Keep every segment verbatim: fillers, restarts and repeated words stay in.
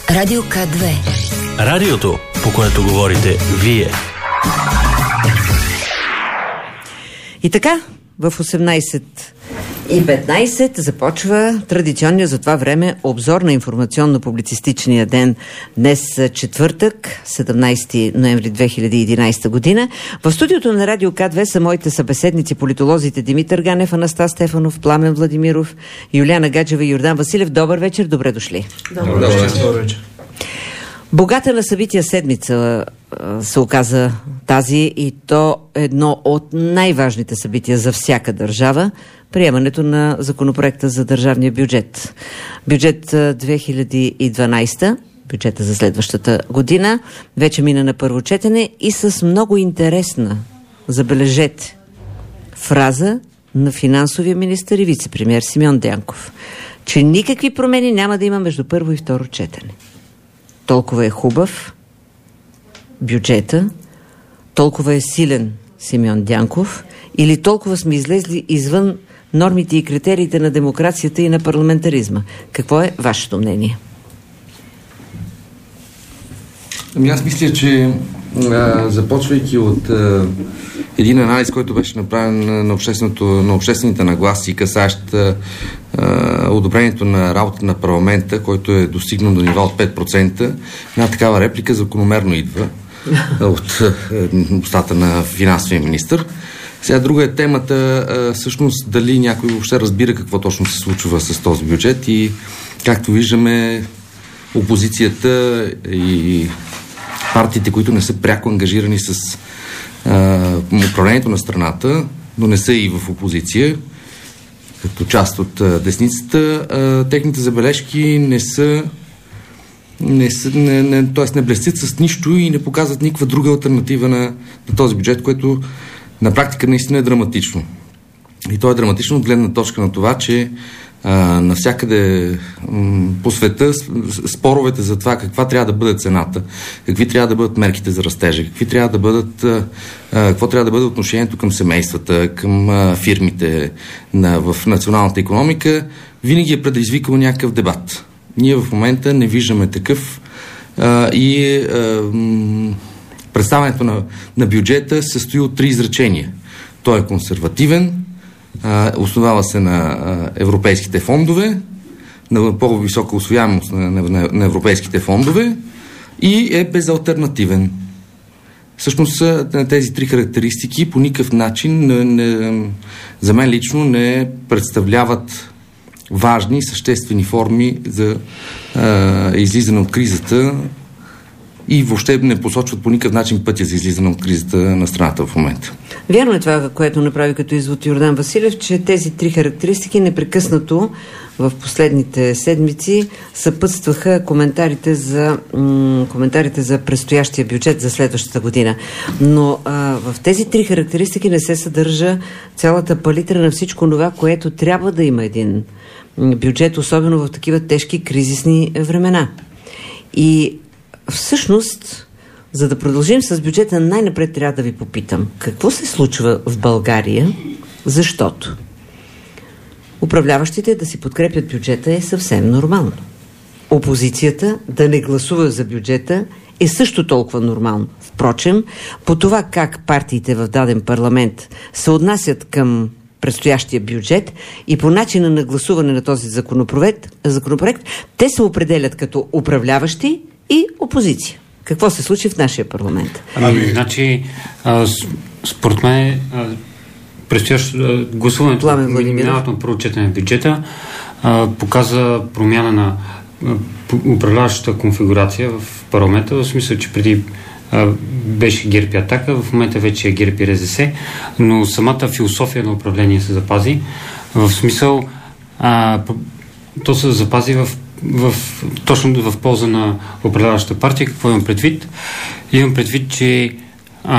Радио К две. Радиото, по което говорите вие. И така, в осемнайсет и петнайсет започва традиционния за това време обзор на информационно-публицистичния ден. Днес четвъртък, седемнайсети ноември две хиляди и единайсета година. В студиото на Радио К две са моите събеседници, политолозите Димитър Ганев, Анастас Стефанов, Пламен Владимиров, Юлиана Гаджева и Йордан Василев. Добър вечер, добре дошли. Добър вечер. Добър вечер. Богата на събития седмица се оказа тази, и то едно от най-важните събития за всяка държава – приемането на законопроекта за държавния бюджет. Бюджет две хиляди и дванайсета, бюджета за следващата година, вече мина на първо четене и с много интересна, забележете, фраза на финансовия министър и вице-премиер Симеон Дянков, че никакви промени няма да има между първо и второ четене. Толкова е хубав бюджета, толкова е силен Симеон Дянков, или толкова сме излезли извън нормите и критериите на демокрацията и на парламентаризма. Какво е вашето мнение? Ами аз мисля, че а, започвайки от а, един анализ, който беше направен на, общественото, на обществените нагласи, касащ а, одобрението на работа на парламента, който е достигнал до нива от пет процента, една такава реплика закономерно идва от устата на финансовия министър. Сега друга е темата, а, всъщност дали някой въобще разбира какво точно се случва с този бюджет, и както виждаме, опозицията и партиите, които не са пряко ангажирани с а, управлението на страната, но не са и в опозиция, като част от а, десницата, а, техните забележки не са не, са, не, не, т.е. не блестят с нищо и не показват никаква друга алтернатива на, на този бюджет, което на практика наистина е драматично. И то е драматично от гледна точка на това, че а, навсякъде м, по света споровете за това каква трябва да бъде цената, какви трябва да бъдат мерките за растежа, какви трябва да бъдат, а, какво трябва да бъде отношението към семействата, към а, фирмите на, в националната икономика, винаги е предизвикал някакъв дебат. Ние в момента не виждаме такъв а, и а, м, представянето на, на бюджета се състои от три изречения. Той е консервативен, а, основава се на а, европейските фондове, на по-висока усвояемост на, на, на европейските фондове и е безалтернативен. Всъщност тези три характеристики по никакъв начин не, не, за мен лично не представляват важни и съществени форми за а, излизане от кризата и въобще не посочват по никакъв начин пътя за излизане от кризата на страната в момента. Вярно е това, което направи като извод Йордан Василев, че тези три характеристики непрекъснато в последните седмици съпътстваха коментарите за, м- коментарите за предстоящия бюджет за следващата година. Но а, в тези три характеристики не се съдържа цялата палитра на всичко това, което трябва да има един бюджет, особено в такива тежки кризисни времена. И всъщност, за да продължим с бюджета, най-напред трябва да ви попитам, какво се случва в България, защото управляващите да си подкрепят бюджета е съвсем нормално. Опозицията да не гласува за бюджета е също толкова нормално. Впрочем, по това как партиите в даден парламент се отнасят към предстоящия бюджет и по начина на гласуване на този законопроект, законопроект те се определят като управляващи и опозиция. Какво се случи в нашия парламент? Ами, значи, а, според мен, предстоящ гласуването на миналото на първо четене на бюджета а, показа промяна на а, управляващата конфигурация в парламента, в смисъл, че преди а, беше ГЕРБ и Атака, в момента вече е ГЕРБ и РЗС, но самата философия на управление се запази. В смисъл, а, то се запази в В, точно в полза на управляващата партия. Какво имам предвид? Имам предвид, че а,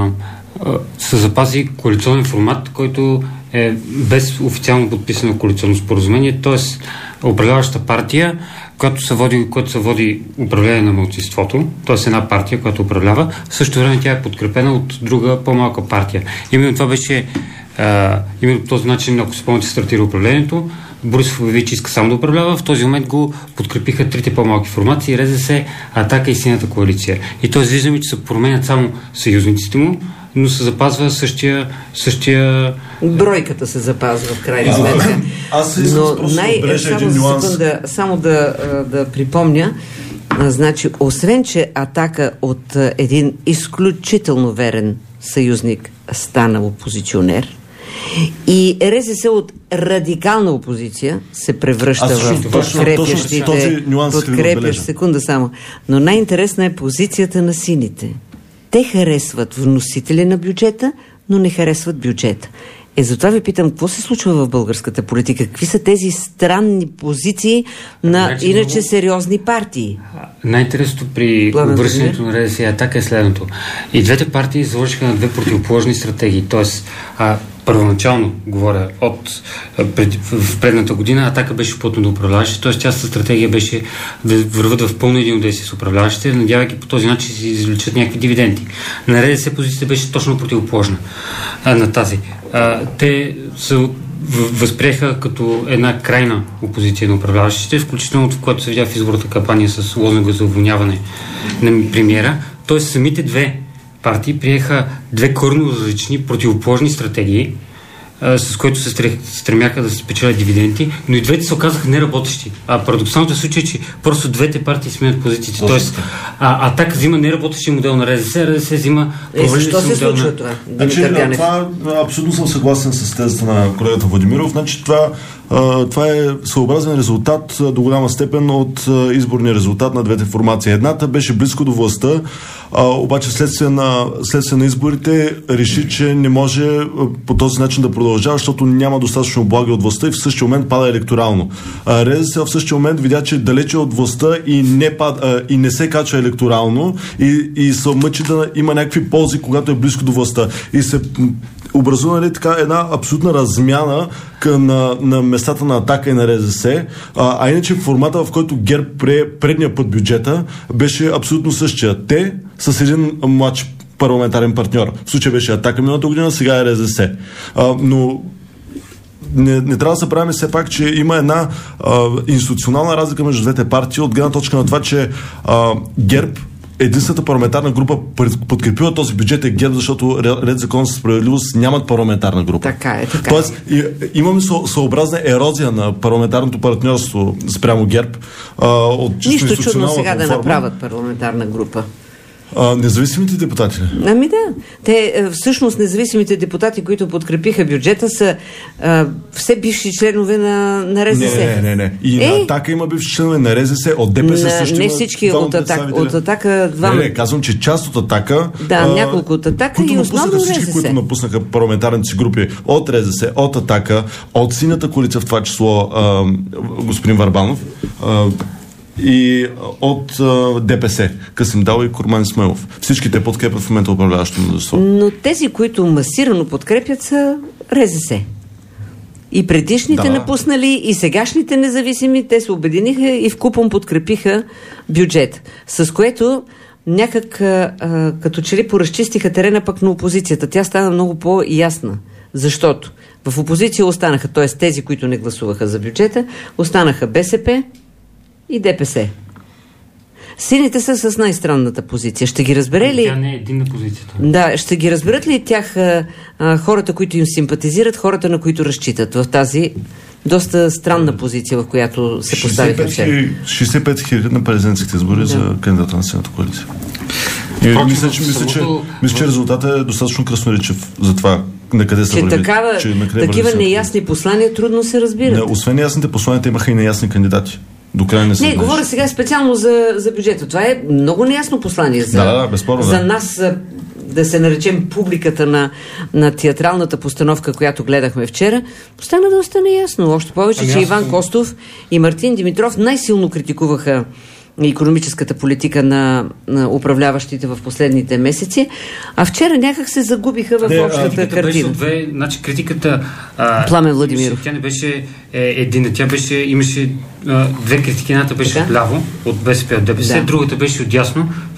а, се запази коалиционен формат, който е без официално подписано коалиционно споразумение, т.е. управляваща партия, която се води, която се води управление на малцинството, т.е. една партия, която управлява, в същото време тя е подкрепена от друга по-малка партия. Именно това беше а, именно по този начин, ако спомняте, стартира управлението. Борисов обяви, че иска само да управлява. В този момент го подкрепиха трите по-малки формации, РЗС, Атака и Синята коалиция. И т.е. виждаме, че се променят само съюзниците му, но се запазва същия... същия... Бройката се запазва в крайна сметка. Аз искам но просто най- да отбележа само един нюанс. Секунда, само да, да припомня, а, значи, освен, че Атака от а, един изключително верен съюзник стана опозиционер, и РЗС от радикална опозиция се превръща Аз в подкрепящите... този нюанс искам да отбележа. Секунда само. Но най-интересна е позицията на сините. Те харесват вносители на бюджета, но не харесват бюджета. Е, затова ви питам, какво се случва в българската политика? Какви са тези странни позиции на значи, иначе много... сериозни партии? Най-интересното при обръщането на РЗС и Атака е следното. И двете партии завършиха на две противоположни стратегии. Тоест, а, първоначално, говоря, от пред, в предната година, Атака беше плътно до управляващите, т.е. част от стратегия беше да върват в пълно единодействие с управляващите, надявайки по този начин да си извлечат някакви дивиденти. На РЗС позицията беше точно противоположна а, на тази. А, те се възприеха като една крайна опозиция на управляващите, включително в което се видя в изборната кампания с лозунга за уволняване на премиера. Т.е. самите две партии приеха две коренно различни противоположни стратегии, а, с които се стремяха да се спечелят дивиденти, но и двете се оказаха неработещи. А парадоксалното е случай, че просто двете партии сменят позициите. Тоест, а, Атака взима неработещия модел на РЗС, РЗС взима провалили се модел на... това? Значи, това абсолютно съм съгласен с тезата на колегата Владимиров. Значи, това, а, това е съобразен резултат а, до голяма степен от а, изборния резултат на двете формации. Едната беше близко до властта, а, обаче следствие на, следствие на изборите реши, че не може а, по този начин да продължава, защото няма достатъчно облаги от властта и в същия момент пада електорално. А, РЗС в същия момент видя, че далече от властта и не, пад, а, и не се качва електорално и, и се мъчи да има някакви ползи, когато е близко до властта. И се образува, нали, така една абсолютна размяна на, на местата на Атака и на РЗС, а, а иначе формата, в който ГЕРБ прие предния път бюджета, беше абсолютно същия. Те с един младши парламентарен партньор. В случай беше Атака миналата година, сега е РЗС. А, но не, не трябва да се правим все пак, че има една а, институционална разлика между двете партии от гледна точка на това, че а, ГЕРБ единствената парламентарна група подкрепила този бюджет е ГЕРБ, защото Ред, Закон за справедливост нямат парламентарна група. Така е, така. Тоест, и, имаме съобразна ерозия на парламентарното партньорство спрямо ГЕРБ. А, от нищо чудно сега да форма. направят парламентарна група. А, независимите депутати? Ами да. Те, всъщност, независимите депутати, които подкрепиха бюджета, са а, все бивши членове на, на РЗС. Не, не, не. не. И е? на Атака има бивши членове, на РЗС, от ДПС на, също не има всички от Атака. От Атака два... Не, не, казвам, че част от Атака... Да, а, няколко от Атака и основно всички, РЗС. които напуснаха парламентарните си групи от РЗС, от Атака, от Синята коалиция, в това число а, господин Върбанов, а, и от а, ДПС, Касим Дал и Корман Исмаилов. Всички те подкрепят в момента управляващото мнозинство. Но тези, които масирано подкрепят, са РЗС. И предишните да. напуснали, и сегашните независими, те се обединиха и вкупом подкрепиха бюджет. С което някак а, а, като че ли поразчистиха терена пък на опозицията. Тя стана много по-ясна. Защото в опозиция останаха, т.е. тези, които не гласуваха за бюджета, останаха БСП и ДПС. Сините са с най-странната позиция. Ще ги разбере ли? Тя не е единна позицията. Да, ще ги разберат ли тях а, а, хората, които им симпатизират, хората, на които разчитат в тази доста странна позиция, в която се поставиха вчера? шейсет и пет хиляди на президентските избори да. за кандидата на Синята коалиция. И мисля, че, мисля, че, мисля, че резултатът е достатъчно красноречив за това на къде са върви. Такава, че на къде такива неясни послания трудно се разбират. Не, освен неясните послания, имаха и неясни кандидати. До края не се Не, говоря сега специално за, за бюджета. Това е много неясно послание за, да, да, безспорно, за да. нас, да се наречем публиката на, на театралната постановка, която гледахме вчера. Стана доста неясно. Още повече, ами че аз... Иван Костов и Мартин Димитров най-силно критикуваха икономическата политика на, на управляващите в последните месеци, а вчера някак се загубиха в не, общата картина. Две, значи критиката а, Пламен Владимиров. Тя не беше е, едина, тя беше, имаше а, две критики, едната беше от ляво, от БСП, от ДПС, да. Другата беше от дясно,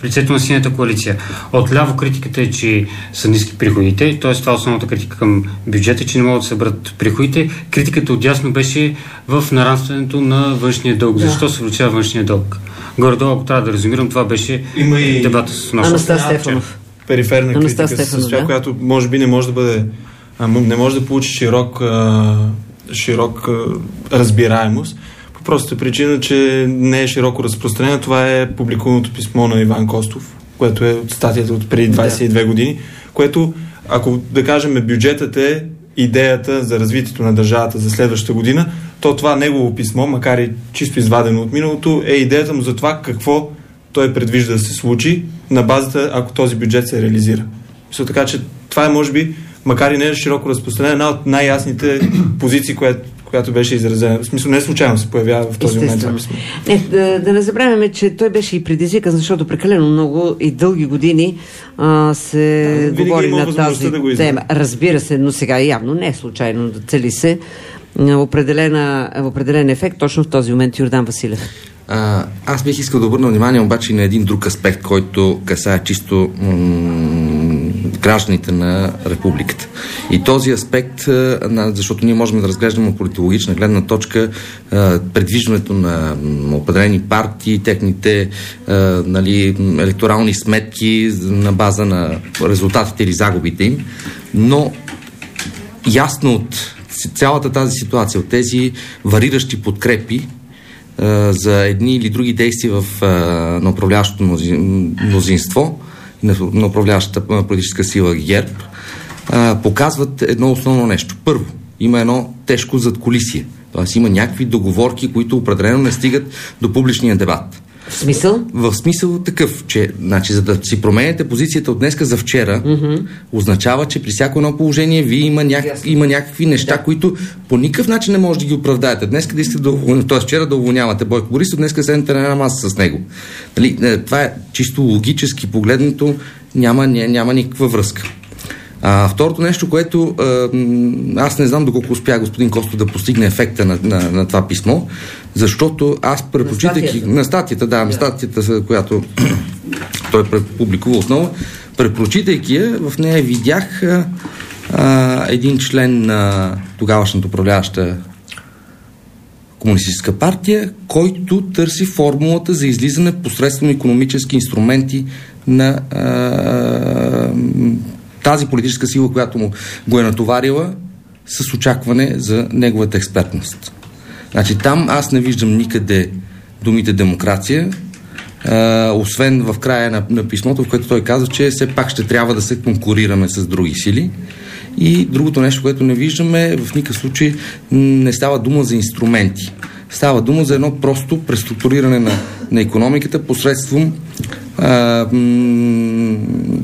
в лицето на Синята коалиция. Отляво критиката е, че са ниски приходите, т.е. това е основната критика към бюджета, че не могат да съберат приходите. Критиката отдясно беше в нарастването на външния дълг. Да. Защо се увеличава външния дълг? Горе-долу, ако трябва да резюмирам, това беше Има и дебата с нощ. Анастас Стефанов. Периферна критика се състоя, да? Която може би не може да бъде, не може да получи широк, широк разбираемост. По простата причина, че не е широко разпространено. Това е публикуваното писмо на Иван Костов, което е от статията от преди двайсет и две да. години, което, ако да кажем, бюджетът е идеята за развитието на държавата за следващата година, то това негово писмо, макар и чисто извадено от миналото, е идеята му за това какво той предвижда да се случи на базата, ако този бюджет се реализира. Мисля, така че това е, може би, макар и не е широко разпространена, една от най-ясните позиции, която, която беше изразена. В смисъл, не случайно се появява в този момент. Не, да, да не забравяме, че той беше и предизвикан, защото прекалено много и дълги години а, се да, говори на тази да тема. Разбира се, но сега явно не е случайно да цели се определена, определен ефект точно в този момент. Йордан Василев. А, аз бих искал да обърна внимание обаче на един друг аспект, който касае чисто м- гражданите на републиката. И този аспект, а, защото ние можем да разглеждаме от политологична гледна точка а, предвиждането на м- определени партии, техните а, нали, електорални сметки на база на резултатите или загубите им, но ясно от цялата тази ситуация, от тези вариращи подкрепи за едни или други действия в, на управляващото мнозинство, на управляващата политическа сила ГЕРБ, показват едно основно нещо. Първо, има едно тежко задкулисие. Тоест има някакви договорки, които определено не стигат до публичния дебат. В смисъл? В смисъл такъв, че значи, за да си променяте позицията от днеска за вчера, mm-hmm. означава, че при всяко едно положение вие има, няк... yes. има някакви неща, да. които по никакъв начин не може да ги оправдаете. Днеска да искате да уволнявате, т.е. вчера да уволнявате Бойко Борисов, днеска седнете на една маса с него. Нали, това е чисто логически погледнато, няма, няма никаква връзка. А, второто нещо, което а, аз не знам доколко успя господин Костов да постигне ефекта на, на, на това писмо, защото аз препочитайки на статията, да, на статията, която той публикува основа, препрочитайки я, в нея видях а, а, един член на тогавашната управляваща комунистическа партия, който търси формулата за излизане посредством икономически инструменти на а, тази политическа сила, която му го е натоварила с очакване за неговата експертност. Значи там аз не виждам никъде думите демокрация, а, освен в края на, на писмото, в което той казва, че все пак ще трябва да се конкурираме с други сили. И другото нещо, което не виждаме, в никакъв случай не става дума за инструменти. Става дума за едно просто преструктуриране на, на икономиката посредством а, м-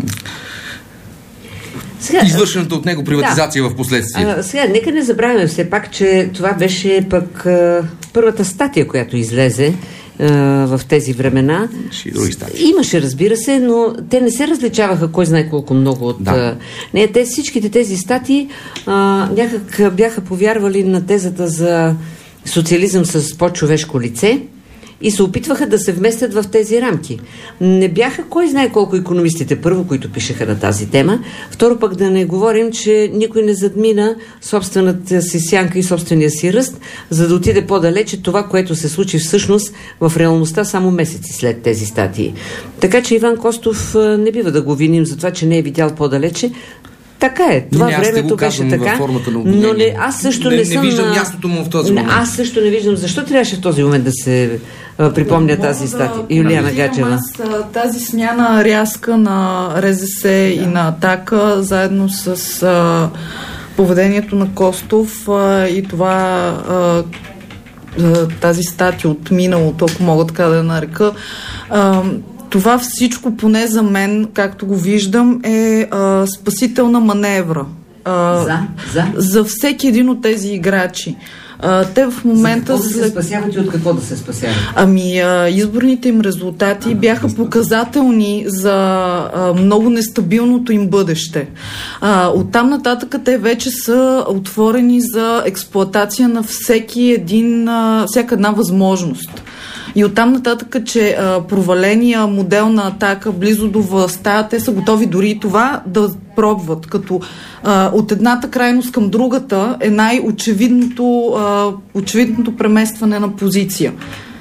Сега, извършената от него приватизация да. в последствие. А, сега, нека не забравяме все пак, че това беше пък а, първата статия, която излезе а, в тези времена. Имаше, разбира се, но те не се различаваха кой знае колко много от... Да. А, не, те всичките тези статии а, някак бяха повярвали на тезата за социализъм с по-човешко лице и се опитваха да се вместят в тези рамки. Не бяха кой знае колко икономистите, първо, които пишеха на тази тема, второ пък да не говорим, че никой не задмина собствената си сянка и собствения си ръст, за да отиде по-далече това, което се случи всъщност в реалността само месеци след тези статии. Така че Иван Костов не бива да го виним за това, че не е видял по-далече. Така е. Това не, времето беше така. Но не, аз също не, не, не съм... Не виждам мястото му в този момент. Аз също не виждам защо трябваше в този момент да се а, припомня да, тази статия. Да, Юлиана Гаджева. Аз тази смяна рязка на РЗС и на Атака, заедно с а, поведението на Костов а, и това а, тази статия от миналото, ако мога така да я нарека, а, това всичко, поне за мен, както го виждам, е а, спасителна маневра. А, за, за? за всеки един от тези играчи. А, те в момента... За какво да се спасяват и от какво да се спасяват? Ами, а, изборните им резултати бяха показателни за а, много нестабилното им бъдеще. А, оттам нататък те вече са отворени за експлоатация на всеки един, а, всяка една възможност. И оттам нататък, че а, проваления модел на атака близо до властта, те са готови дори и това да пробват, като а, от едната крайност към другата е най-очевидното а, очевидното преместване на позиция.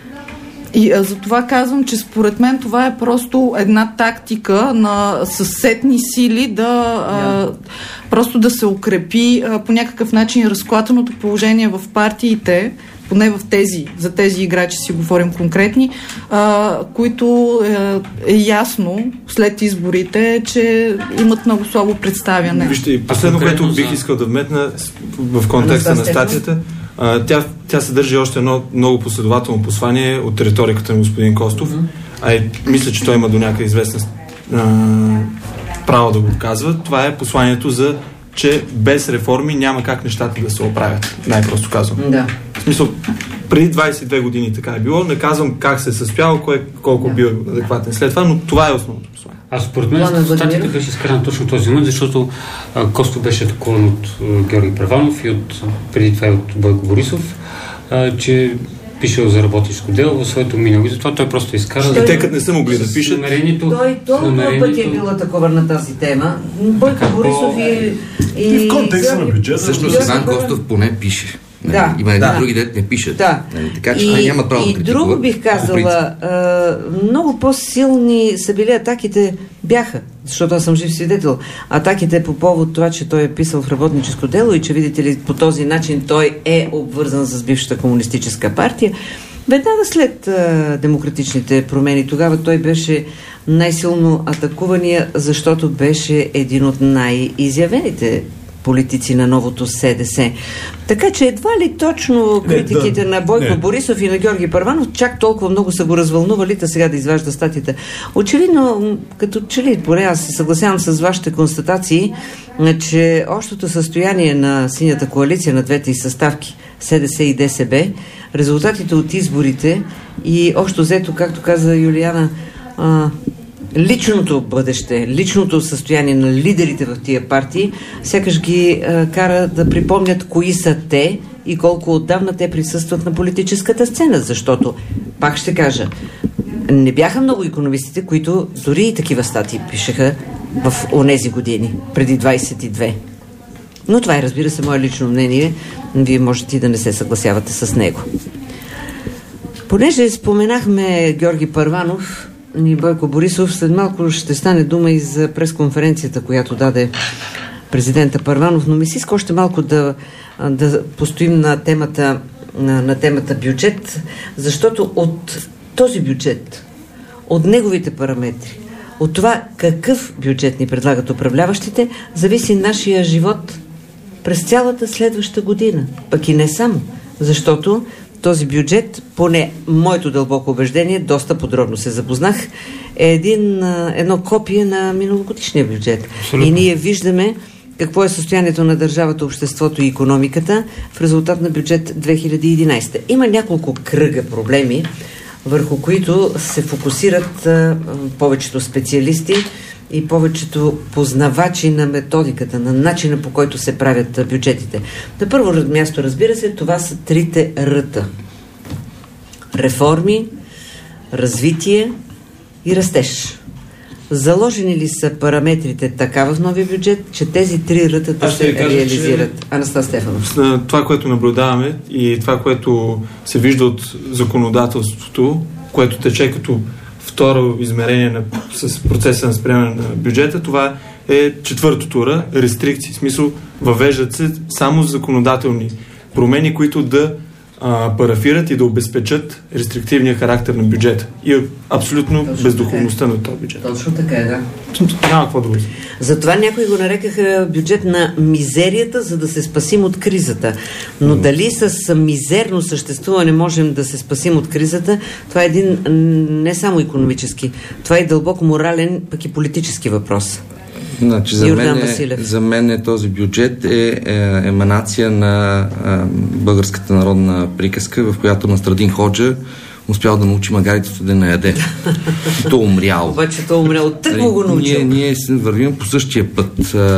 И а, за това казвам, че според мен това е просто една тактика на съседни сили да а, просто да се укрепи а, по някакъв начин разклатеното положение в партиите, поне в тези, за тези играчи си говорим конкретни, а, които е, е ясно след изборите, че имат много слабо представяне. Вижте, последно, което бих искал да вметна в контекста на статията, а, тя, тя съдържа още едно много последователно послание от риториката на господин Костов, mm-hmm. а и мисля, че той има до някаква известна а, право да го казва. Това е посланието за че без реформи няма как нещата да се оправят. Най-просто казвам. Да. В смисъл, преди двайсет и две години така е било. Не казвам как се е състояло, кой, колко бил адекватен след това, но това е основното послание. А според мен статията беше изкарана точно този момент, защото а, Костов беше атакуван от а, Георги Първанов и от, преди това и от Бойко Борисов, а, че пишел за работническо дело в своето минало и затова той просто изкара. И те като не са могли да пишат. Той толкова намерението... пъти е бил атакован на тази тема. Бойко Борисов и... И, и в контекста на бюджета. Всъщност Иван Костов поне пише. Да, има едни да. други, дет не пишат. Да. Така че и, няма право и да друго бих казала, а, много по-силни са били атаките, бяха, защото аз съм жив свидетел, атаките по повод това, че той е писал в работническо дело и че, видите ли, по този начин той е обвързан с бившата комунистическа партия. Веднага след а, демократичните промени, тогава той беше най-силно атакувания, защото беше един от най-изявените политици на новото СДС. Така че едва ли точно критиките не, да, на Бойко не. Борисов и на Георги Първанов чак толкова много са го развълнували, та сега да изважда статията. Очевидно, като че ли, поне аз се съгласявам с вашите констатации, че общото състояние на синята коалиция на двете съставки СДС и ДСБ, резултатите от изборите и общо взето, както каза Юлиана, а, личното бъдеще, личното състояние на лидерите в тия партии, сякаш ги а, кара да припомнят кои са те и колко отдавна те присъстват на политическата сцена, защото, пак ще кажа, не бяха много икономистите, които дори и такива статии пишеха в онези години, преди двайсет и две. Но това е, разбира се, мое лично мнение. Вие можете и да не се съгласявате с него. Понеже споменахме Георги Първанов и Бойко Борисов, след малко ще стане дума и за пресконференцията, която даде президента Първанов, но ми си иска още малко да, да постоим на темата, на, на темата бюджет, защото от този бюджет, от неговите параметри, от това какъв бюджет ни предлагат управляващите, зависи нашия живот през цялата следваща година. Пък и не само, защото този бюджет, поне моето дълбоко убеждение, доста подробно се запознах, е един, едно копие на миналогодишния бюджет. Абсолютно. И ние виждаме какво е състоянието на държавата, обществото и икономиката в резултат на бюджет две хиляди и единайсета. Има няколко кръга проблеми, върху които се фокусират а, повечето специалисти и повечето познавачи на методиката, на начина, по който се правят бюджетите. На първо място, разбира се, това са трите ръта. Реформи, развитие и растеж. Заложени ли са параметрите така в новия бюджет, че тези три рътата се кажа, реализират? Анастас Стефанов. Това, което наблюдаваме и това, което се вижда от законодателството, което тече като второ измерение на, с процеса на сприемане на бюджета, това е четвърто тура, рестрикции. В смисъл, въвеждат се само законодателни промени, които да а, парафират и да обезпечат рестриктивния характер на бюджета. И абсолютно точно бездуховността на този бюджет. Точно така е, да. Няма какво друго. Затова някои го нарекаха бюджет на мизерията, за да се спасим от кризата. Но mm. дали с мизерно съществуване можем да се спасим от кризата, това е един не само икономически, това е дълбоко морален, пък и политически въпрос. Значи, за, мен е, за мен е този бюджет е, е еманация на е, българската народна приказка, в която Настрадин Ходжа успял да научи магаритето да не яде. И то умрял. Обаче то умрял. Тъкмо го научил. Ние, ние вървим по същия път.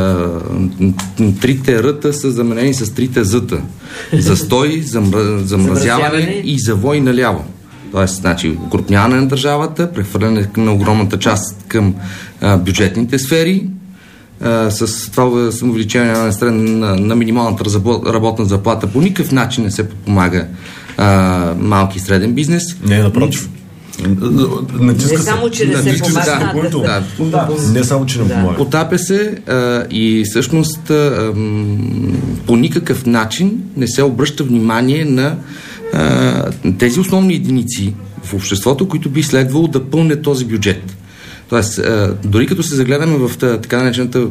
Трите ръта са заменени с трите зъта. Застой, замра, замразяване и завой наляво. Тоест, значи, укрупняване на държавата, прехвърляне на огромната част към а, бюджетните сфери, а, с това увеличение на, на, на минималната работна заплата по никакъв начин не се подпомага а, малки и среден бизнес. Не, напротив. Не само, че не се помага. Да, да, не само, че не помага. Потапя се а, и всъщност а, по никакъв начин не се обръща внимание на а, тези основни единици в обществото, които би следвало да пълнят този бюджет. Тоест, а, дори като се загледаме в така наречената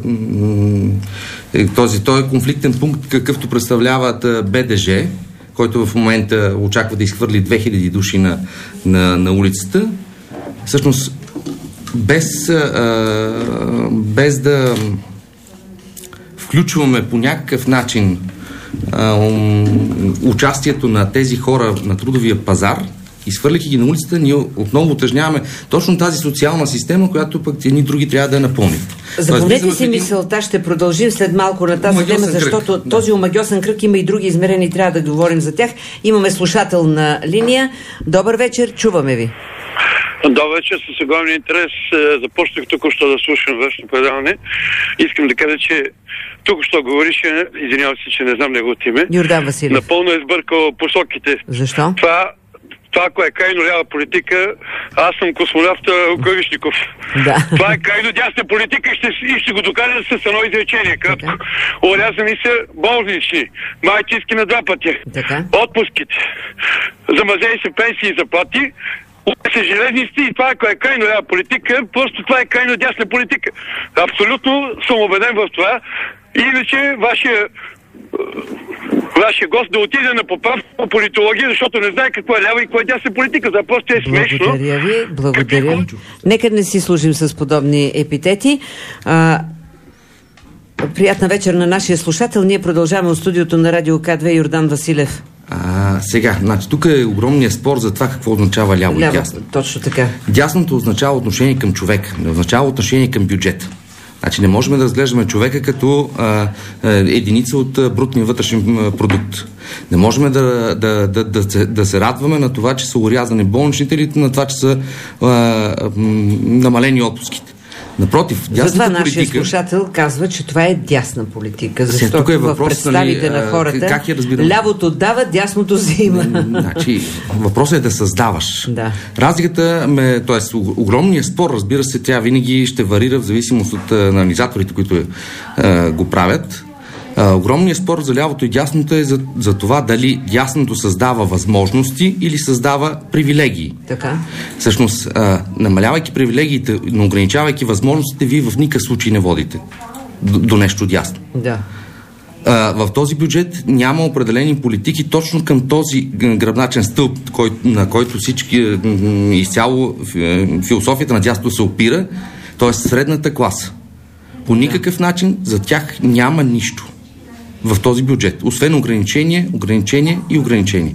този, този конфликтен пункт, какъвто представляват БДЖ, който в момента очаква да изхвърли две хиляди души на, на, на улицата, всъщност без, а, без да включваме по някакъв начин а, участието на тези хора на трудовия пазар, изхвърляйки ги на улицата, ние отново утежняваме точно тази социална система, която пък едни други трябва да я напълнят. Запомнете си мисълта, ще продължим след малко на тази тема, защото кръг. този омагьосен кръг има и други измерения, трябва да говорим за тях. Имаме слушател на линия. Добър вечер, чуваме ви. Добър вечер, с огромен интерес започнах току-що да слушам вашето предаване. Искам да кажа, че току-що говорише, извинявам се, че не знам неговото име. Юрдан Василев. Напълно е сбъркал посоките. Защо? Това Това, кое е крайно лява политика, аз съм космонавт Кървишников. Да. Това е крайно дясна политика и ще, и ще го докажа с едно изречение. Кратко. Орязани са болнични, майчински на два пъти, така. Отпуските, замазени са пенсии и заплати, са железници и това, кое е крайно лява политика, просто това е крайно дясна политика. Абсолютно съм убеден в това. Иначе вашия вашия гост да отиде на поправка по политология, защото не знае какво е лява и какво е дясна политика. За просто е смешно. Благодаря ви. Благодаря. Нека не си служим с подобни епитети. А, приятна вечер на нашия слушател. Ние продължаваме от студиото на Радио К две. Йордан Василев. А, сега, значи, тук е огромният спор за това какво означава ляво, ляво и дясно. Точно така. Дясното означава отношение към човека, не означава отношение към бюджета. Значи не можем да разглеждаме човека като а, а, единица от а, брутния вътрешен продукт. Не можем да, да, да, да, се, да се радваме на това, че са урязани болничните или на това, че са а, а, намалени отпуските. Напротив, дясната Затова политика... нашия слушател казва, че това е дясна политика, защото тук е въпрос, в представите нали, на хората как я разбирам? Лявото дава, дясното взима. Значи, въпросът е да създаваш. Да. Разликата, ме, т.е. огромният спор, разбира се, тя винаги ще варира в зависимост от анализаторите, които е, го правят. Uh, огромният спор за лявото и дясното е за, за това дали дясното създава възможности или създава привилегии. Така. Всъщност, uh, намалявайки привилегиите, но ограничавайки възможностите, вие в никакъв случай не водите до, до нещо дясно. Да. Uh, в този бюджет няма определени политики точно към този гръбначен стълб, кой, на който всички изцяло философията на дясното се опира, т.е. средната класа. По никакъв начин за тях няма нищо в този бюджет, освен ограничение, ограничение и ограничение.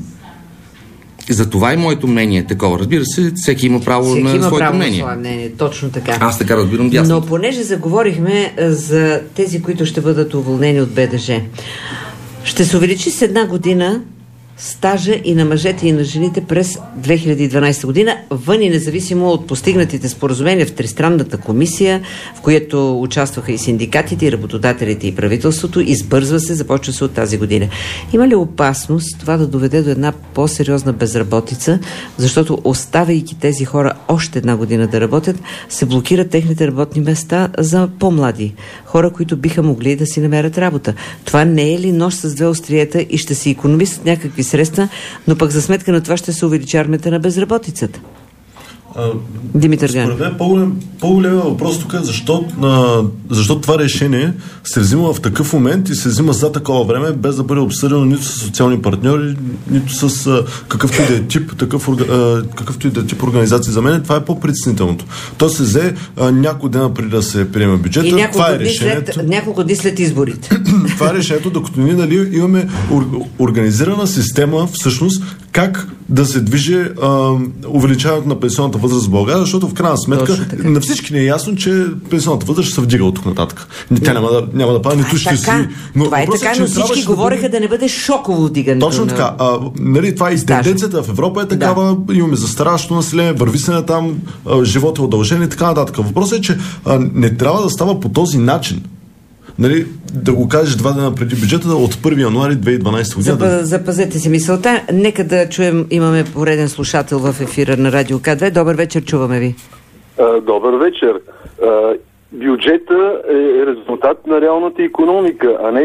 За това и моето мнение е такова. Разбира се, всеки има право всеки на има своето право мнение. На свое мнение. Точно така. Аз така разбирам дясно. Но понеже заговорихме за тези, които ще бъдат уволнени от БДЖ, ще се увеличи с една година стажа и на мъжете и на жените през две хиляди и дванадесета година, вън и независимо от постигнатите споразумения в Тристранната комисия, в която участваха и синдикатите, и работодателите, и правителството, избързва се, започва се от тази година. Има ли опасност това да доведе до една по-сериозна безработица, защото оставайки тези хора още една година да работят, се блокират техните работни места за по-млади хора, които биха могли да си намерят работа? Това не е ли нож с две остриета и ще се икономисат някакви средства, но пък за сметка на това ще се увеличи армията на безработицата? А, Димитър Ганев. Според мен по-голям, по-голям въпрос тук е защо, а, защо това решение се взима в такъв момент и се взима за такова време, без да бъде обсъдено нито с социални партньори, нито с а, какъвто и да е тип, такъв, а, какъвто и да е тип организации. За мен това е по-притеснителното. То се взе а, няколко дена преди да се приема бюджета. И няколко, това е дни, решението... след, няколко дни след изборите. Това е решението, докато ние нали, имаме организирана система, всъщност, как да се движи а, увеличаването на пенсионната възраст в България, защото в крайна сметка на всички не е ясно, че пенсионната възраст ще се вдига от тук нататък. Тя няма да, няма да пада, нито ще си... Но това е така, но всички говореха да, бъде... да не бъде шоково вдигането. Точно така. А, нали, това и тенденцията в Европа е такава, да. Имаме застаряващо население, върви се на там, а, живот е удължен и така нататък. Въпросът е, че а, не трябва да става по този начин. Нали, да го кажеш два дена преди бюджета от първи януари две хиляди и дванадесета година. Запа, запазете си мисълта. Нека да чуем, имаме пореден слушател в ефира на Радио К две. Добър вечер, чуваме ви. А, добър вечер. А, бюджета е резултат на реалната икономика, а не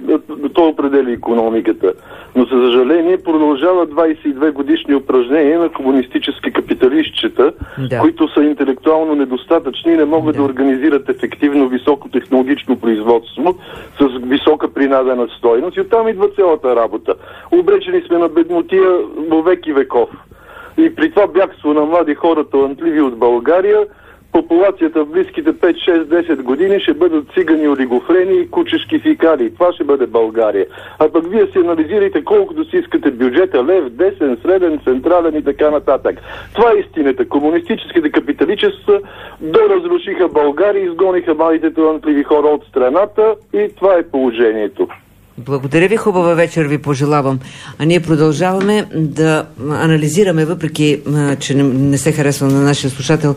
то определя икономиката. Но за съжаление продължава двадесет и две годишни упражнения на комунистически капиталистчета, да. които са интелектуално недостатъчни и не могат да, да организират ефективно високотехнологично производство с висока принадена стойност. И оттам идва цялата работа. Обречени сме на беднотия во веки веков. И при това бягство на млади хора, талантливи от България, популацията в близките пет, шест, десет години ще бъдат цигани, олигофрени и кучешки фикали. Това ще бъде България. А пък вие си анализирайте колкото си искате бюджета, лев, десен, среден, централен и така нататък. Това е истината. Комунистическите капиталичества доразрушиха България, изгониха малите талантливи хора от страната и това е положението. Благодаря ви, хубава вечер ви пожелавам. А ние продължаваме да анализираме, въпреки че не се харесва на нашия слушател,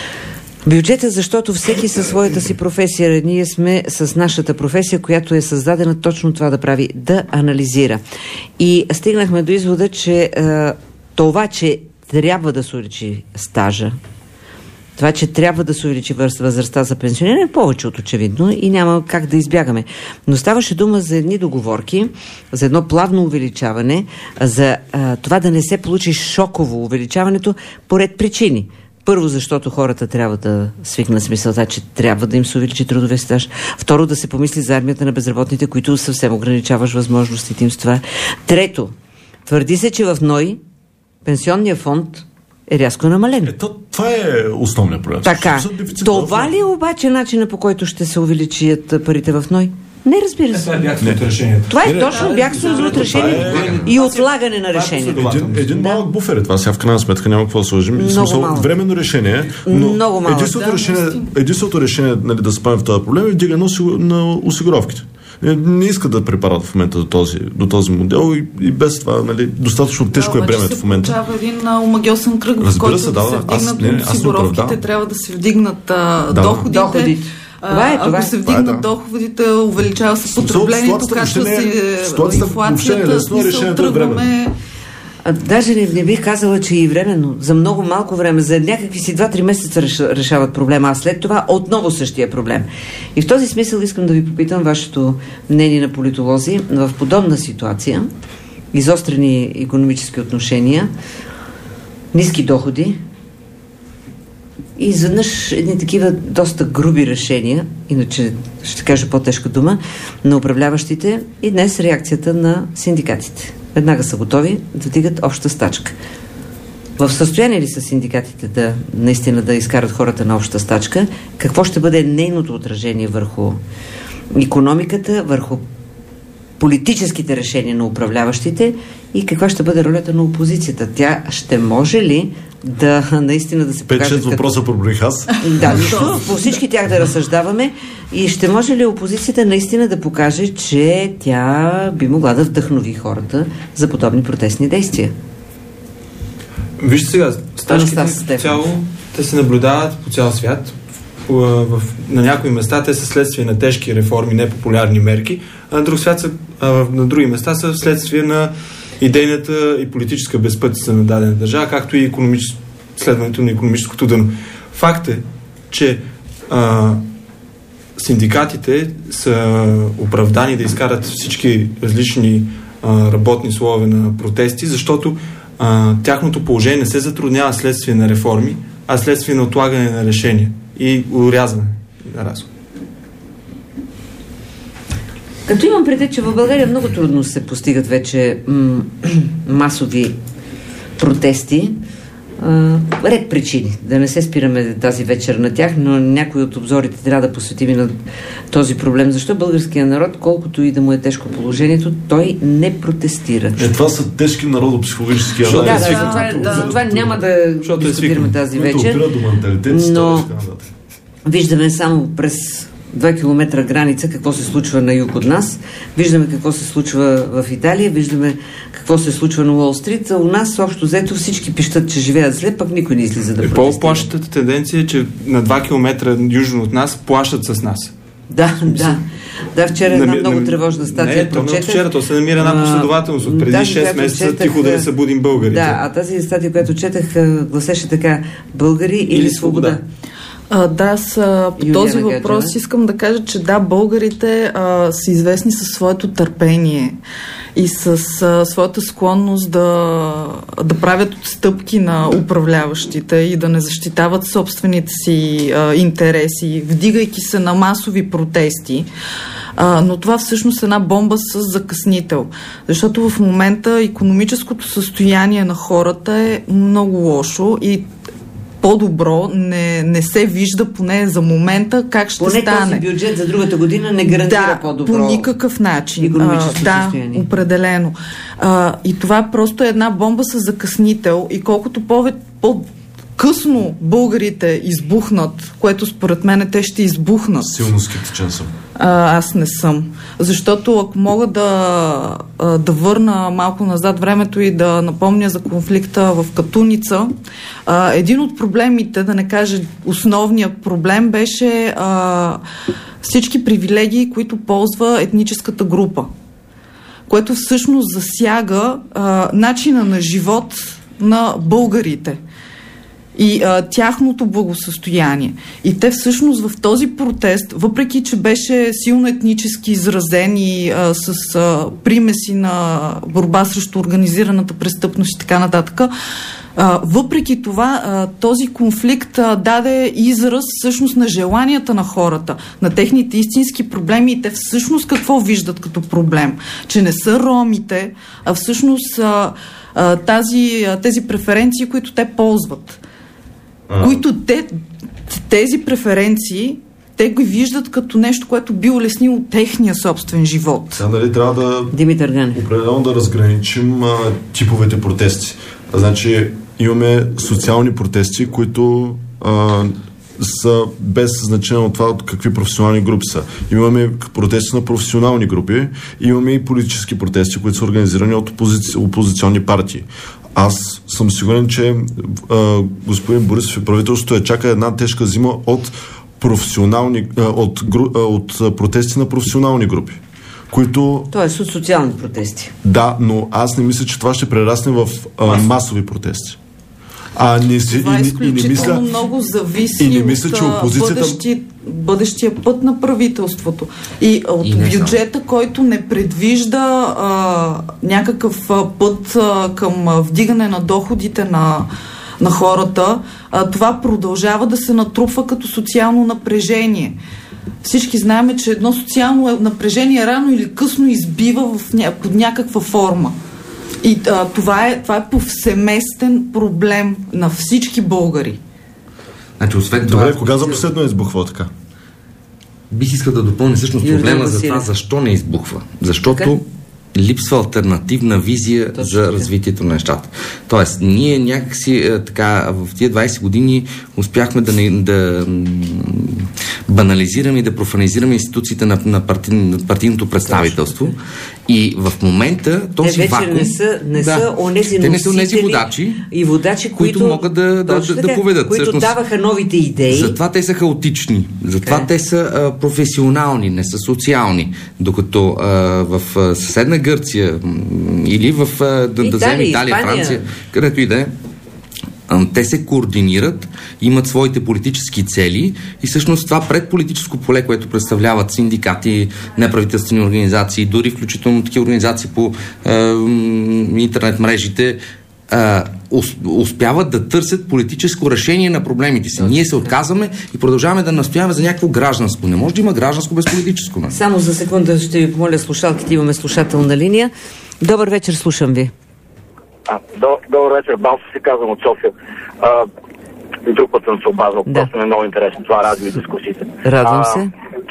бюджета, защото всеки със своята си професия. Ние сме с нашата професия, която е създадена точно това да прави, да анализира. И стигнахме до извода, че е, това, че трябва да се увеличи стажа, това, че трябва да се увеличи възрастта за пенсионер, е повече от очевидно и няма как да избягаме. Но ставаше дума за едни договорки, за едно плавно увеличаване, за а, това да не се получи шоково увеличаването поред причини. Първо, защото хората трябва да свикнат с мисълта, че трябва да им се увеличи трудовия стаж. Второ, да се помисли за армията на безработните, които съвсем ограничаваш възможностите им с това. Трето, твърди се, че в НОИ пенсионния фонд е рязко намален. Ето, това е основният проблем. Така, това ли е обаче начина, по който ще се увеличат парите в НОИ? Не, разбира се. Това е бягство от решението. Това е точно бягство от решението и отлагане на решението. Един, един малък буфер е това. Сега в крайна сметка няма какво да сложим. Смисъл, временно решение, но много малък. Единственото да, решение, единственото решение нали, да спаме в този проблем е вдигане на осигуровките. Не искат да препарат в момента до този, до този модел и, и без това нали, достатъчно тежко да, е бремето в момента. Да, обаче се получава един омагьосан кръг, в който се, да, да се вдигнат аз, осигуровките, не, трябва да се вдигнат а, да, доходите. доходите. Това е, това. Ако се вдигнат да. доходите, увеличава се потреблението, качва се инфлацията, смисъл тръгваме... Даже не, не бих казала, че и временно, за много малко време, за някакви си два-три месеца решават проблема, а след това отново същия проблем. И в този смисъл искам да ви попитам вашето мнение на политолози в подобна ситуация, изострени икономически отношения, ниски доходи и изведнъж едни такива доста груби решения, иначе ще кажа по-тежка дума, на управляващите и днес реакцията на синдикатите. Веднага са готови да вдигат обща стачка. В състояние ли са синдикатите да наистина да изкарат хората на обща стачка? Какво ще бъде нейното отражение върху икономиката, върху политическите решения на управляващите и каква ще бъде ролята на опозицията? Тя ще може ли да наистина да се покаже... пет-шест въпроса проброих аз. Да, нищо, по всички тях да разсъждаваме и ще може ли опозицията наистина да покаже, че тя би могла да вдъхнови хората за подобни протестни действия? Вижте сега, стачките цяло, те се наблюдават по цял свят. В, на някои места те са следствие на тежки реформи, непопулярни мерки, а на, друг свят са, а на други места са следствие на идейната и политическа безпътица на дадена държава, както и економичес... следването на икономическото дъно. Факт е, че а, синдикатите са оправдани да изкарат всички различни а, работни слове на протести, защото а, тяхното положение не се затруднява следствие на реформи, а следствие на отлагане на решения и урязване на разход. Като имам предвид, че в България много трудно се постигат вече м- масови протести, а, ред причини. Да не се спираме тази вечер на тях, но някои от обзорите трябва да посветим и на този проблем. Защо българският народ, колкото и да му е тежко положението, той не протестира? Е, това са тежки народопсихологически анализи. Да, да, да, да, да, това няма да дискутираме тази вечер, но виждаме само през два километра граница какво се случва на юг от нас, виждаме какво се случва в Италия, виждаме какво се случва на Уолл Стрит. У нас общо взето всички пищат, че живеят зле, пък никой не излиза да протестира. По-плашната тенденция е, че на два километра южно от нас плашат с нас. Да, да. Да, вчера една Нами, много тревожна статия. Не, то не от вчера, то се намира една последователност. От преди тази, шест месеца четах, тихо да не събудим българите. Да, а тази статия, която четах, гласеше така: българи или, или свобода. свобода. А, да, с, по Юлия този въпрос Гаджева. Искам да кажа, че да, българите а, са известни със своето търпение и с а, своята склонност да, да правят отстъпки на управляващите и да не защитават собствените си а, интереси, вдигайки се на масови протести. А, но това всъщност е една бомба с закъснител. Защото в момента икономическото състояние на хората е много лошо и по-добро не, не се вижда поне за момента как ще поне стане. Поне този бюджет за другата година не гарантира да, по-добро. по никакъв начин. Икономическо а, състояние. Да, определено. А, и това просто е една бомба с закъснител и колкото повече по късно българите избухнат, което според мен те ще избухнат. Силно скептичен съм. А, аз не съм. Защото ако мога да, да върна малко назад времето и да напомня за конфликта в Катуница, а, един от проблемите, да не кажа основният проблем, беше а, всички привилегии, които ползва етническата група, което всъщност засяга а, начина на живот на българите и а, тяхното благосъстояние. И те всъщност в този протест, въпреки че беше силно етнически изразен и а, с а, примеси на борба срещу организираната престъпност и така нататък, а, въпреки това а, този конфликт а, даде израз всъщност на желанията на хората, на техните истински проблеми и те всъщност какво виждат като проблем? Че не са ромите, а всъщност а, а, тази, а, тези преференции, които те ползват. А... които те, тези преференции те го виждат като нещо, което би улеснило техния собствен живот. Сега нали трябва да Димитър Гани. определено да разграничим а, типовете протести. Значи имаме социални протести, които а, са без значение от това от какви професионални групи са. Имаме протести на професионални групи, имаме и политически протести, които са организирани от опозици... опозиционни партии. Аз съм сигурен, че а, господин Борисов и правителството е чака една тежка зима от професионални, а, от, а, от протести на професионални групи, които... Тоест от социални протести. Да, но аз не мисля, че това ще прерасне в а, масови протести. А не си, това е изключително и, и не мисля, много зависи и не мисля, че опозицията... бъдещи, бъдещия път на правителството. И от и бюджета, който не предвижда а, някакъв а, път а, към а, вдигане на доходите на, на хората, а, това продължава да се натрупва като социално напрежение. Всички знаем, че едно социално напрежение рано или късно избива в ня... под някаква форма. И а, това, е, това е повсеместен проблем на всички българи. Значи, освен Добре, това, кога за последно е избухва така? Бих искал да допълня всъщност проблема за това защо не избухва. Защото okay. липсва алтернативна визия Точно за развитието на нещата. Тоест, ние някакси е, така в тия двайсет години успяхме да, не, да м- банализираме и да профанизираме институциите на, на, парти, на партийното представителство. Точно. И в момента този те вакуум... не са, не да, са онези те не са онези водачи, и водачи, които, които могат да, да, да, да поведат. Които всъщност, даваха новите идеи. Затова те са хаотични. Затова okay. те са а, професионални, не са социални. Докато а, в а, съседна Гърция м- или в а, да, Италия, да вземе Италия, Испания. Франция, където и да е, те се координират, имат своите политически цели и всъщност това предполитическо поле, което представляват синдикати, неправителствени организации, дори включително такива организации по е, интернет мрежите, е, успяват да търсят политическо решение на проблемите си. Ние се отказваме и продължаваме да настояваме за някакво гражданско. Не може да има гражданско без политическо. Не? Само за секунда ще ви помоля слушалките, имаме слушателна линия. Добър вечер, слушам ви. А, до, добър вечер, Балсо си казвам от София. А, и друг път съм се обазвал, да. Просто ми е много интересно това радио и дискусиите. Радвам се.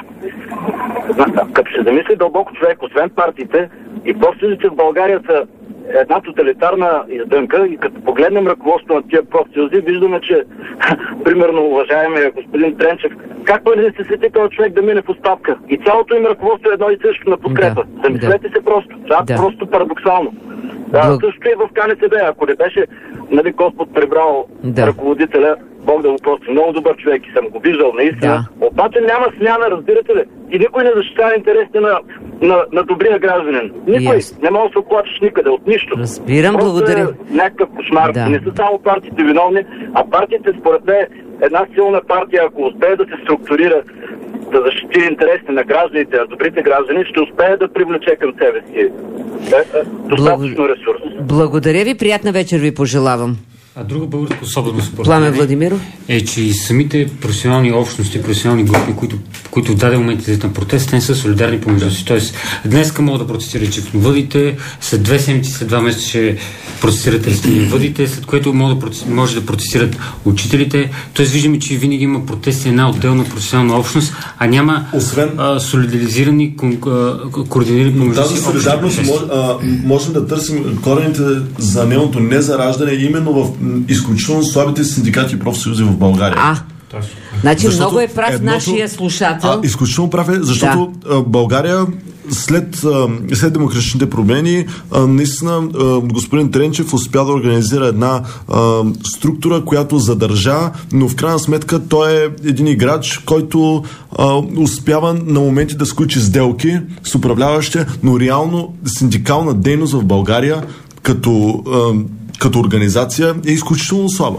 Като се замисли дълбоко човек, освен партиите, и профсъюзите в България са една тоталитарна издънка, и като погледнем ръководството на тия профсъюзи, виждаме, че примерно уважаемия господин Тренчев, как той да се сети този човек да мине в оставка? И цялото им ръководство е едно и също на подкрепа. Да, замислете да. се просто. Това е да. просто парадоксално. Да, Благ... също и в КНСБ, ако не беше, нали, Господ прибрал да. ръководителя, Бог да го прости, много добър човек и съм го виждал наистина. Да. Обаче няма смяна, разбирате ли? И никой не защитава интересите на, на, на добрия гражданин. Никой. Yes. Не може да се оплачеш никъде, от нищо. Разбирам, просто благодаря. Е някакъв кошмар. Да. Не са само партиите виновни, а партиите, според мен, една силна партия, ако успее да се структурира, да защити интересите на гражданите, на добрите граждани, ще успее да привлече към себе си достатъчно ресурс. Благодаря ви, приятна вечер ви пожелавам. А друга българска особеност Пламен Владимиров е, че и самите професионални общности, професионални групи, които, които в даден момент излизат на протест, не са солидарни помежду си. Тоест, днес мога да протестират животновъдите, след две седмици, след два месеца ще протестират растениевъдите, след което може да, протести, може да протестират учителите. Тоест, виждаме, че винаги има протести една отделна професионална общност, а няма Освен... а, солидаризирани, кон, а, координирани помежду си. Тази солидарност може, а, можем да търсим корените за нейното незараждане именно в изключително слабите синдикати и профсъюзи в България. А, значи защото много е прав едното, нашия слушател. А, изключително прав е, защото да. България след, след демократичните промени наистина господин Тренчев успя да организира една а, структура, която задържа, но в крайна сметка той е един играч, който а, успява на моменти да сключи сделки с управляващия, но реално синдикална дейност в България като а, като организация е изключително слаба.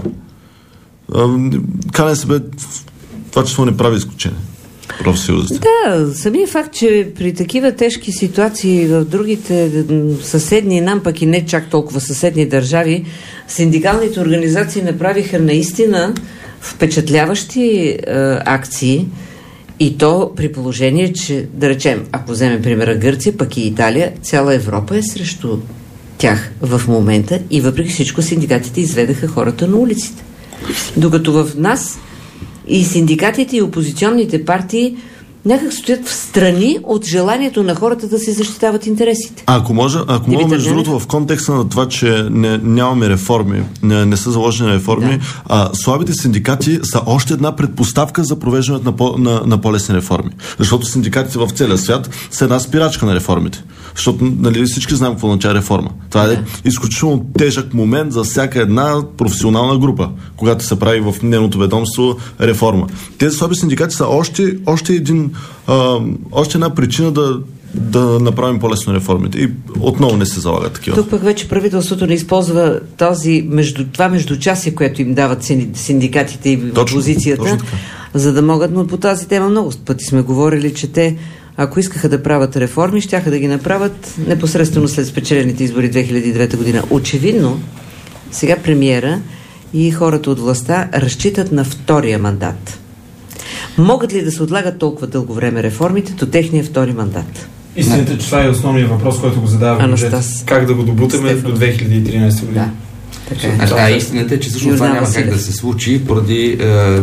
КНСБ това число не прави изключение. Профсъюзите. Да, самия факт, че при такива тежки ситуации в другите съседни нам, пък и не чак толкова съседни държави, синдикалните организации направиха наистина впечатляващи е, акции, и то при положение, че, да речем, ако вземем примера Гърция, пък и Италия, цяла Европа е срещу тях в момента и въпреки всичко синдикатите изведаха хората на улиците. Докато в нас и синдикатите и опозиционните партии някак стоят в страни от желанието на хората да се защитават интересите. А ако може, ако мога между другото в контекста на това, че не, нямаме реформи, не, не са заложени реформи, да. а, слабите синдикати са още една предпоставка за провеждането на, по, на, на по-лесни реформи. Защото синдикатите в целия свят са една спирачка на реформите. Защото, нали, всички знаем какво означава реформа. Това е да. изключително тежък момент за всяка една професионална група, когато се прави в нейното ведомство реформа. Тези слаби синдикати са още, още един а, още една причина да да направим по-лесно реформите. И отново не се залага такива. Тук пък вече правителството не използва този между, това междучасие, което им дават синдикатите и опозицията, за да могат, но по тази тема много пъти сме говорили, че те, ако искаха да правят реформи, щяха да ги направят непосредствено след спечелените избори две хиляди и девета година. Очевидно, сега премиера и хората от властта разчитат на втория мандат. Могат ли да се отлагат толкова дълго време реформите до техния втори мандат? Истината, че това е основният въпрос, който го задава бюджет. Как да го добутаме до две хиляди и тринадесета година? Да. Така е. А, а истината е, че всъщност това няма как да се случи поради е,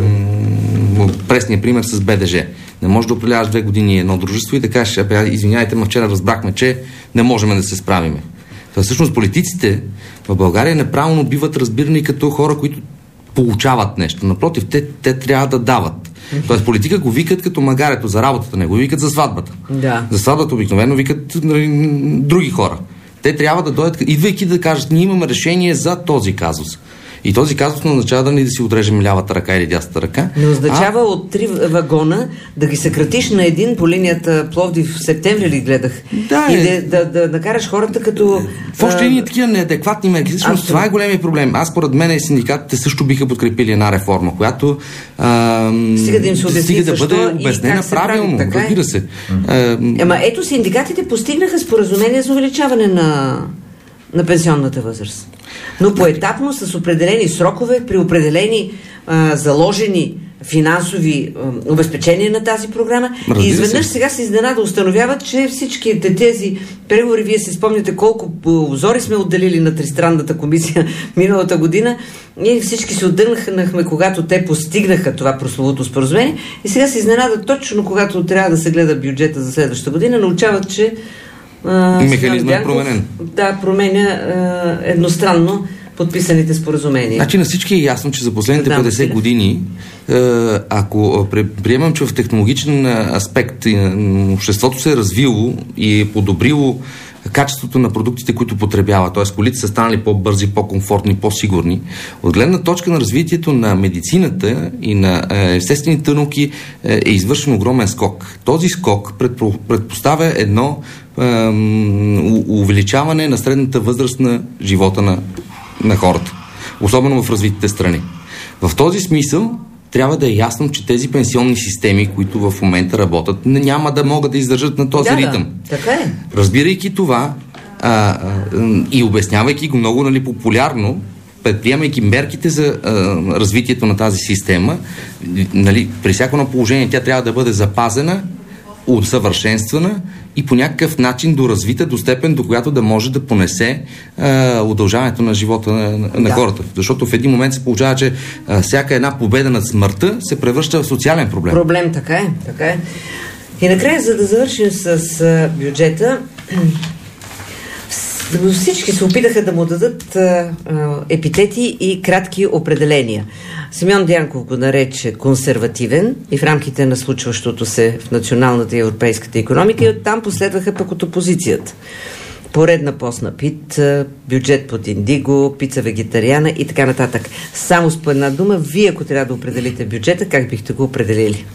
пресния пример с БДЖ. Не можеш да управляваш две години едно дружество и да кажеш, извиняйте, ма вчера разбрахме, че не можем да се справиме. Това всъщност политиците в България неправилно биват разбирани като хора, които получават нещо. Напротив, те, те трябва да дават. Тоест политика го викат като магарето за работата, не го викат за сватбата. Да. За сватбата обикновено викат други хора. Те трябва да дойдат, идвайки да кажат, ние имаме решение за този казус. И този казус не означава да ни да си отрежем лявата ръка или дясната ръка. Не означава а... от три вагона да ги съкратиш на един по линията Пловдив в септември ли гледах. Да, и е... да, да, да накараш хората като... В още едни такива неадекватни мерки. Всъщност това е големия проблем. Аз според мен синдикатите също биха подкрепили една реформа, която а, стига да им се обясни да бъде обяснена правилно. Прави, разбира се. А, Ама ето синдикатите постигнаха споразумение за увеличаване на, на пенсионната възраст. Но поетапно, с определени срокове, при определени а, заложени финансови а, обезпечения на тази програма. Разбира и изведнъж се. сега се изненада установяват, че всичките тези преговори, вие си спомняте колко обзори сме отделили на Тристранната комисия миналата година, и всички се отдъхнахме, когато те постигнаха това прословото споразумение, и сега се изненадат точно когато трябва да се гледа бюджета за следващата година, научават, че механизмът е променен. Да, променя а, едностранно подписаните споразумения. Значи на всички е ясно, че за последните петдесет години, ако приемам, че в технологичен аспект обществото се е развило и е подобрило качеството на продуктите, които потребява, т.е. колите са станали по-бързи, по-комфортни, по-сигурни. От гледна точка на развитието на медицината и на естествените науки е извършен огромен скок. Този скок предпоставя едно увеличаване на средната възраст на живота на, на хората, особено в развитите страни. В този смисъл трябва да е ясно, че тези пенсионни системи, които в момента работят, няма да могат да издържат на този да, ритъм. Да, така е. Разбирайки това а, а, и обяснявайки го много, нали, популярно, предприемайки мерките за а, развитието на тази система, нали, при всяко на положение тя трябва да бъде запазена, усъвършенствана и по някакъв начин доразвита до степен, до която да може да понесе а, удължаването на живота на, на да. хората. Защото в един момент се получава, че а, всяка една победа над смъртта се превръща в социален проблем. Проблем, така е, така е. И накрая, за да завършим с а, бюджета, всички се опитаха да му дадат а, а, епитети и кратки определения. Симеон Дянков го нарече консервативен и в рамките на случващото се в националната и европейската икономика, и оттам последваха пък от опозицията. Поредна постна Пит, бюджет под индиго, пица вегетариана и така нататък. Само с по една дума, вие ако трябва да определите бюджета, как бихте го определили?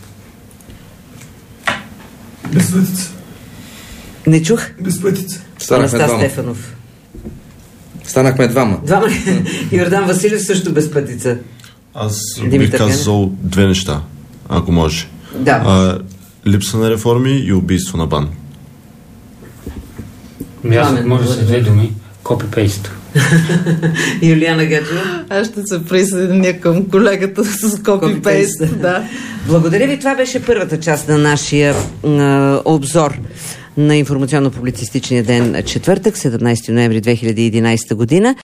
Безпътица. Не чух? Безпътица. Анастас Стефанов. Станахме двама. Двама ли? Йордан Василев също безпътица. Аз Димитър бих казал две неща, ако може. Да. А, липса на реформи и убийство на БАН. Аз може да са две думи. Копи-пейст. Юлиана Гаджева. Аз ще се присъединя към колегата с копи-пейст. Да. Благодаря ви. Това беше първата част на нашия а, обзор на информационно-публицистичния ден четвъртък, седемнайсети ноември две хиляди и единайсета година.